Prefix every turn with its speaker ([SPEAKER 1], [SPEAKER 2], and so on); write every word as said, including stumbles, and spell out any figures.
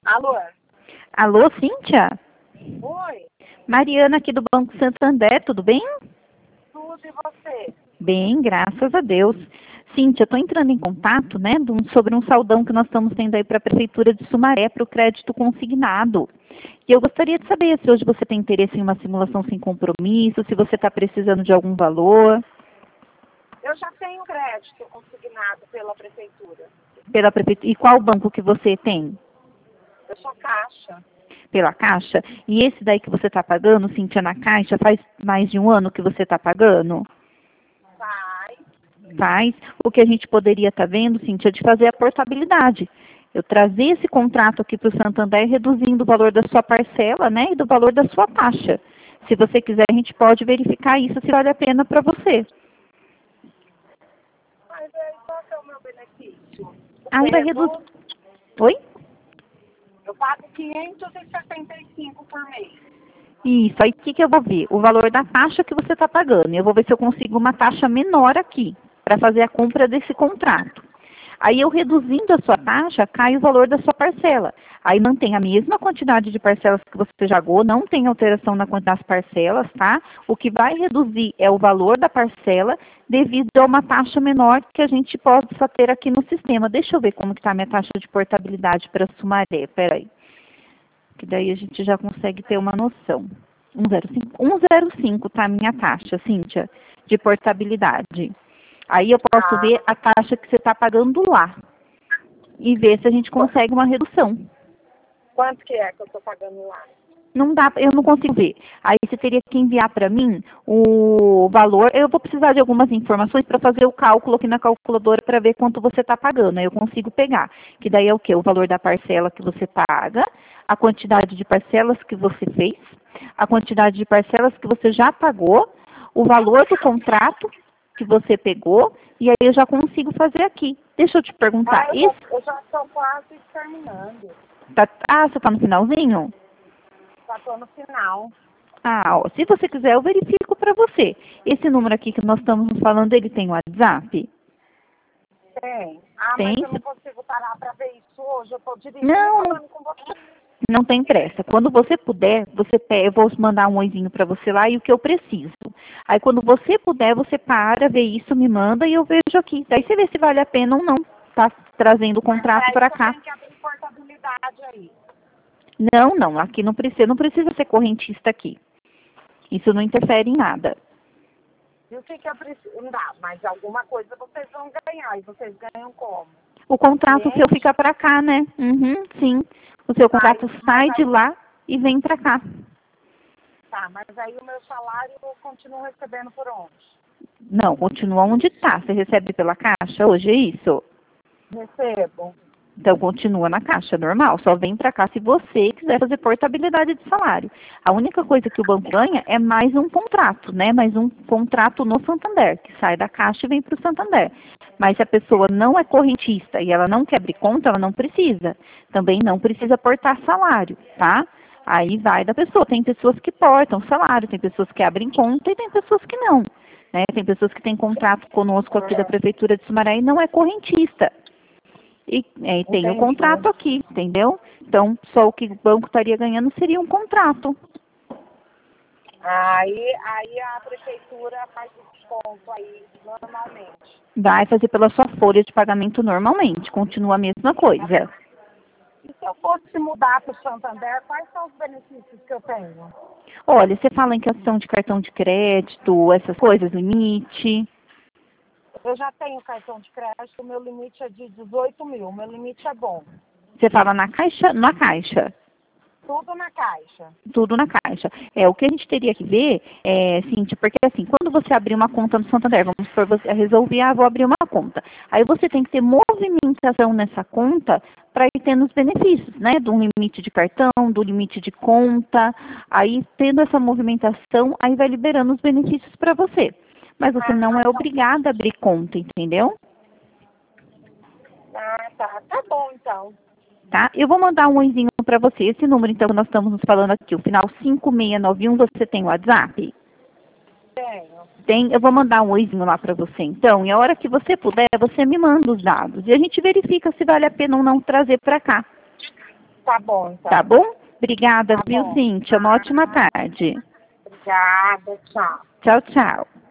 [SPEAKER 1] Alô?
[SPEAKER 2] Alô, Cíntia?
[SPEAKER 1] Oi,
[SPEAKER 2] Mariana aqui do Banco Santander, tudo bem?
[SPEAKER 1] tudo e você?
[SPEAKER 2] Bem, graças a Deus. Cíntia, estou entrando em contato, né, de um- sobre um saldão que nós estamos tendo aí para a Prefeitura de Sumaré para o crédito consignado. E eu gostaria de saber se hoje você tem interesse em uma simulação sem compromisso, se você está precisando de algum valor
[SPEAKER 1] Eu já tenho crédito consignado pela prefeitura.
[SPEAKER 2] pela Prefeitura. E qual banco que você tem?
[SPEAKER 1] Eu sou caixa.
[SPEAKER 2] Pela Caixa? E esse daí que você está pagando, Cíntia, na Caixa, faz mais de um ano que você está pagando?
[SPEAKER 1] Vai.
[SPEAKER 2] Faz. O que a gente poderia estar vendo, Cíntia, de fazer a portabilidade. Eu trazer esse contrato aqui para o Santander, reduzindo o valor da sua parcela, né, e do valor da sua taxa. Se você quiser, a gente pode verificar isso, se vale a pena para você.
[SPEAKER 1] Mas aí qual que é o meu benefício?
[SPEAKER 2] Aí vai
[SPEAKER 1] Devo-
[SPEAKER 2] reduzir. Oi?
[SPEAKER 1] Eu pago quinhentos e setenta e cinco por mês.
[SPEAKER 2] Isso, aí o que, que eu vou ver? O valor da taxa que você está pagando. Eu vou ver se eu consigo uma taxa menor aqui, para fazer a compra desse contrato. Aí eu reduzindo a sua taxa, cai o valor da sua parcela. Aí mantém a mesma quantidade de parcelas que você já pagou, não tem alteração na quantidade das parcelas, tá? O que vai reduzir é o valor da parcela devido a uma taxa menor que a gente possa ter aqui no sistema. Deixa eu ver como que está a minha taxa de portabilidade para Sumaré, peraí. Que daí a gente já consegue ter uma noção. um zero cinco, um zero cinco tá a minha taxa, Cíntia, de portabilidade. Aí eu posso
[SPEAKER 1] Ah,
[SPEAKER 2] ver a taxa que você está pagando lá e ver se a gente consegue uma redução.
[SPEAKER 1] quanto que é que eu estou pagando lá?
[SPEAKER 2] Não dá, eu não consigo ver. Aí você teria que enviar para mim o valor. Eu vou precisar de algumas informações para fazer o cálculo aqui na calculadora para ver quanto você está pagando. Aí eu consigo pegar. Que daí é o quê? O valor da parcela que você paga, a quantidade de parcelas que você fez, a quantidade de parcelas que você já pagou, o valor do contrato que você pegou, e aí eu já consigo fazer aqui. Deixa eu te perguntar,
[SPEAKER 1] Ah, eu,
[SPEAKER 2] isso
[SPEAKER 1] tô- eu já estou quase terminando.
[SPEAKER 2] tá, ah, você está no finalzinho?
[SPEAKER 1] Já estou no final.
[SPEAKER 2] Ah, ó, se você quiser, eu verifico para você. Esse número aqui que nós estamos falando, ele tem WhatsApp?
[SPEAKER 1] Tem. Ah, mas
[SPEAKER 2] Tem?
[SPEAKER 1] eu não consigo parar para ver isso hoje. Eu estou dirigindo
[SPEAKER 2] Não,
[SPEAKER 1] e falando com você.
[SPEAKER 2] não tem pressa. Quando você puder, você pe- eu vou mandar um oizinho para você lá e o que eu preciso. Aí quando você puder, você para, vê isso, me manda e eu vejo aqui. Daí você vê se vale a pena ou não. Tá trazendo o contrato
[SPEAKER 1] Aí
[SPEAKER 2] para
[SPEAKER 1] eu
[SPEAKER 2] cá.
[SPEAKER 1] tenho que abrir portabilidade aí.
[SPEAKER 2] Não, não, aqui não precisa, não precisa ser correntista aqui. Isso não interfere em nada.
[SPEAKER 1] E o que, que eu preciso? Não dá, mas alguma coisa vocês vão ganhar. E vocês ganham como?
[SPEAKER 2] O contrato seu
[SPEAKER 1] Cliente?
[SPEAKER 2] fica para cá, né? Uhum, sim. O seu contrato
[SPEAKER 1] Mas,
[SPEAKER 2] sai
[SPEAKER 1] mas
[SPEAKER 2] de
[SPEAKER 1] aí,
[SPEAKER 2] lá e vem para cá.
[SPEAKER 1] tá, mas aí o meu salário eu continuo recebendo por onde?
[SPEAKER 2] Não, continua onde está. Você recebe pela caixa hoje, é isso?
[SPEAKER 1] Recebo.
[SPEAKER 2] Então continua na caixa, normal. Só vem para cá se você quiser fazer portabilidade de salário. A única coisa que o banco ganha é mais um contrato, né? Mais um contrato no Santander, que sai da caixa e vem para o Santander. Mas se a pessoa não é correntista e ela não quer abrir conta, ela não precisa. Também não precisa portar salário, tá? Aí vai da pessoa. Tem pessoas que portam salário, tem pessoas que abrem conta e tem pessoas que não. Né? Tem pessoas que têm contrato conosco aqui da Prefeitura de Sumaré e não é correntista. E, é, e tem o
[SPEAKER 1] Entendi.
[SPEAKER 2] contrato aqui, entendeu? Então, só o que o banco estaria ganhando seria um contrato.
[SPEAKER 1] Aí, aí a prefeitura faz o desconto aí normalmente.
[SPEAKER 2] Vai fazer pela sua folha de pagamento normalmente, continua a mesma coisa.
[SPEAKER 1] E se eu fosse mudar para o Santander, quais são os benefícios que eu tenho?
[SPEAKER 2] Olha, você fala em questão de cartão de crédito, essas coisas, limite.
[SPEAKER 1] Eu já tenho cartão de crédito, o meu limite é de dezoito mil, o meu limite é bom.
[SPEAKER 2] Você fala na caixa, na caixa.
[SPEAKER 1] Tudo na caixa.
[SPEAKER 2] Tudo na caixa. É, o que a gente teria que ver, é, Cíntia, porque assim, quando você abrir uma conta no Santander, vamos supor, você resolver, ah, vou abrir uma conta. Aí você tem que ter movimentação nessa conta para ir tendo os benefícios, né? Do limite de cartão, do limite de conta. Aí, tendo essa movimentação, aí vai liberando os benefícios para você. Mas você não é obrigada a abrir conta, entendeu?
[SPEAKER 1] Ah, tá. Tá bom, então.
[SPEAKER 2] Tá? Eu vou mandar um oizinho para você. Esse número, então, que nós estamos nos falando aqui, o final cinco seis nove um, você tem o WhatsApp?
[SPEAKER 1] Tenho.
[SPEAKER 2] Tem, eu vou mandar um oizinho lá para você, então, e a hora que você puder, você me manda os dados. E a gente verifica se vale a pena ou não trazer para cá.
[SPEAKER 1] Tá bom, então.
[SPEAKER 2] Tá bom? Obrigada,
[SPEAKER 1] Tá
[SPEAKER 2] viu,
[SPEAKER 1] bom.
[SPEAKER 2] Cíntia? Uma ótima tarde.
[SPEAKER 1] Obrigada, tchau.
[SPEAKER 2] Tchau, tchau.